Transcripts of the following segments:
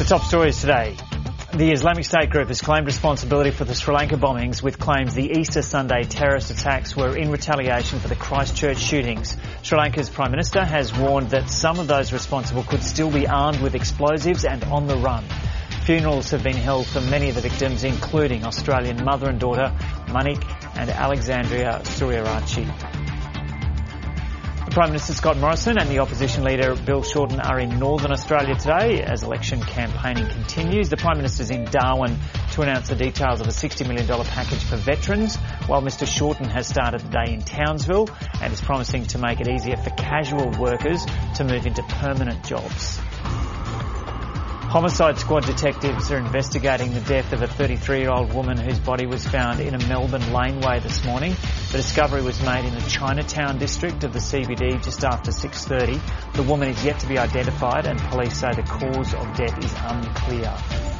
top stories today. The Islamic State group has claimed responsibility for the Sri Lanka bombings, with claims the Easter Sunday terrorist attacks were in retaliation for the Christchurch shootings. Sri Lanka's Prime Minister has warned that some of those responsible could still be armed with explosives and on the run. Funerals have been held for many of the victims, including Australian mother and daughter Manik and Alexandria Suryarachi. The Prime Minister Scott Morrison and the opposition leader Bill Shorten are in Northern Australia today as election campaigning continues. The Prime Minister's in Darwin to announce the details of a $60 million package for veterans, while Mr Shorten has started the day in Townsville and is promising to make it easier for casual workers to move into permanent jobs. Homicide Squad detectives are investigating the death of a 33-year-old woman whose body was found in a Melbourne laneway this morning. The discovery was made in the Chinatown district of the CBD just after 6:30. The woman is yet to be identified and police say the cause of death is unclear.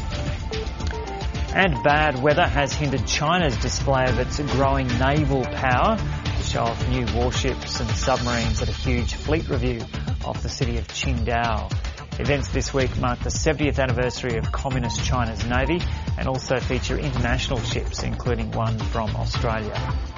And bad weather has hindered China's display of its growing naval power to show off new warships and submarines at a huge fleet review off the city of Qingdao. Events this week mark the 70th anniversary of Communist China's Navy and also feature international ships, including one from Australia.